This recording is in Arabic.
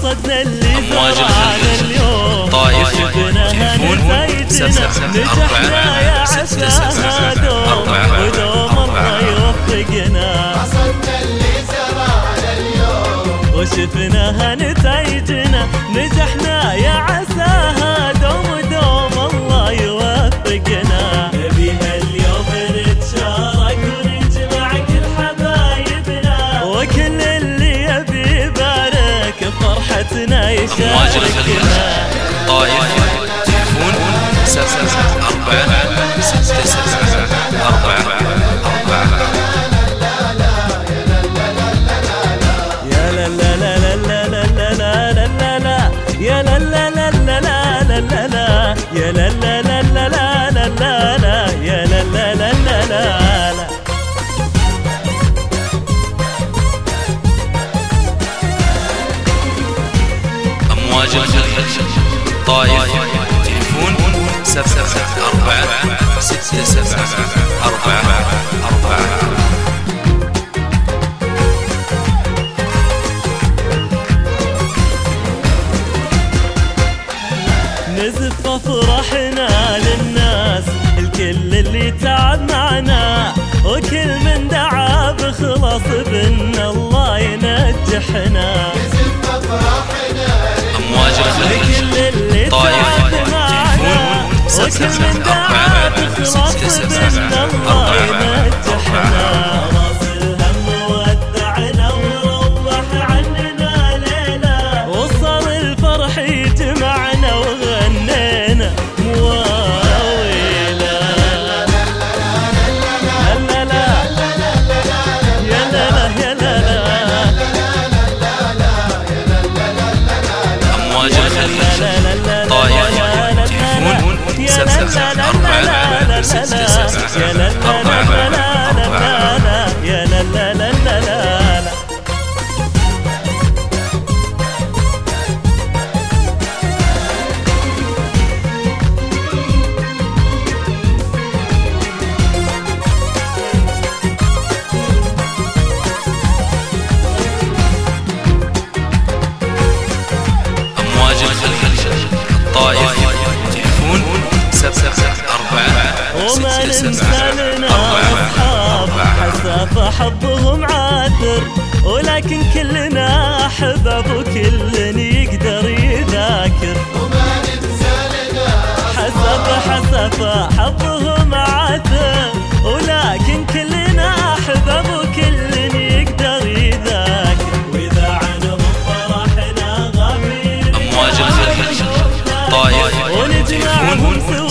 حصدنا اللي زرعنا اليوم طايفنا هنسيتنا نجحنا يا عساها دوم ودوم الله يوفقنا حصدنا اللي زرعنا اليوم وشفناها نتايجنا نجحنا يا عساها دوم ودوم الله يوفقنا نبيها اليوم نتشارك ونجمع كل حبايبنا وكل اللي يبي يبارك فرحتنا يشاركنا طايف تليفون 774 674 يا لا لا لا لا لا لا لا لا لا يا لا لا لا لا لا لا لا يا لا لا لا لا لا لا لا يا لا لا لا لا لا. أمواج الخليج طايف تليفون 774 674 نزف فرحنا للناس الكل اللي تعب معنا وكل من دعا بخلاص بإن الله ينجحنا نزف فرحنا أمواج الخليج اللي طايف تعب معنا وكل من دعا بخلاص بإن الله ينجحنا راس الهم ودعنا وروح عننا ليلة وصل الفرح يجمعنا وغنينا مواويلا لا لا لا يا لا لا يا لا لا أمواج الخليج طايف تليفون 774 674 يا لا لا لا لا لا. أمواج الخليج طايف تليفون 774 وما ننسى لنا أصحاب حسافة حبهم عاثر ولكن كلنا أحباب وكل يقدر يذاكر وما ننسى لنا حسافة حبهم عاثر ولكن كلنا أحباب وكل يقدر يذاكر وإذا عنهم فرحنا غامين أمواج الخليج طايف ونجمعهم سوا